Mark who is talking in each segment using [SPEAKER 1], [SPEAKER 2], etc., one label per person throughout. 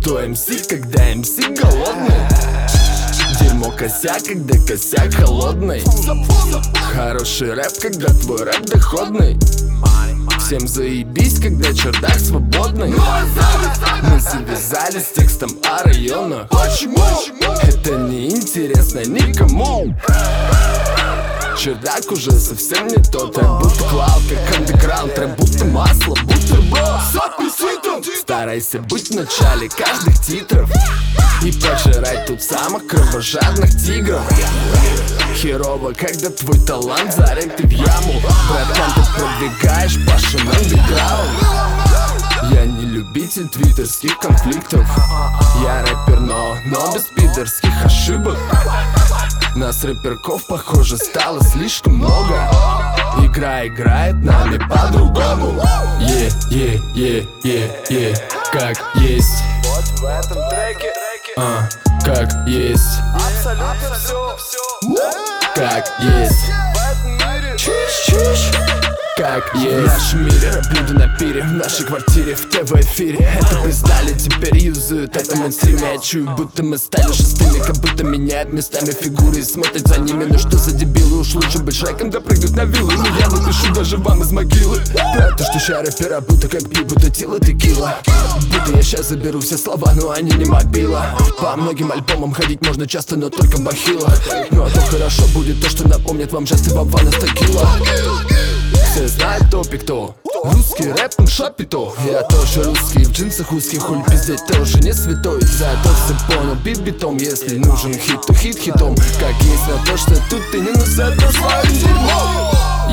[SPEAKER 1] Кто МС, когда МС голодный? Дерьмо косяк, когда косяк холодный. Хороший рэп, когда твой рэп доходный. Всем заебись, когда чердак свободный. Мы завязали с текстом о районах. Это не интересно никому. Чердак уже совсем не тот. Рэп будто клауд, как андеграунд. Рэп будто масло, бутерброд с апельсином. Старайся быть в начале каждых титров и пожирать тут самых кровожадных тигров. Херово, когда твой талант зарыт ты в яму. Братан, ты продвигаешь Пашу на андеграунд. Я не любитель твиттерских конфликтов. Я рэпер, но без пидорских ошибок. Нас рэперков, похоже, стало слишком много. Игра играет нами по-другому. Как есть.
[SPEAKER 2] Вот в этом треке
[SPEAKER 1] как есть.
[SPEAKER 2] абсолютно все.
[SPEAKER 1] Как есть.
[SPEAKER 2] В этом мире
[SPEAKER 1] Как есть. В нашем мире рэп-люди на пире, в нашей квартире, в ТВ-эфире. Это признали, теперь юзают это мейнстриме. Я чую, будто мы стали шестыми, как будто меняют местами фигуры и смотрят за ними. Ну что за дебилы, уж лучше быть Шреком, да прыгать на виллы. Но я напишу даже вам из могилы про то, что ща рэпера будто как пи, будто тело текила. Будто я щас заберу все слова, но они не мобила. По многим альбомам ходить можно часто, но только в бахилах. Ну а то хорошо будет то, что напомнит вам жесты Вована с текила. Все знают кто. Русский рэп на шапито. Я тоже русский, в джинсах узких, хуй пиздеть тоже не святой. Зато все понял, бит битом. Если нужен хит, то хит хитом. Как есть на то, что тут ты не назад, своим дерьмом.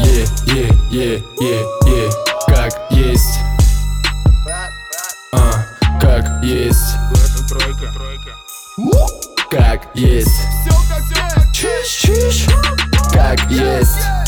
[SPEAKER 1] Как есть. Как есть. Как есть.
[SPEAKER 2] все как есть.
[SPEAKER 1] Как есть.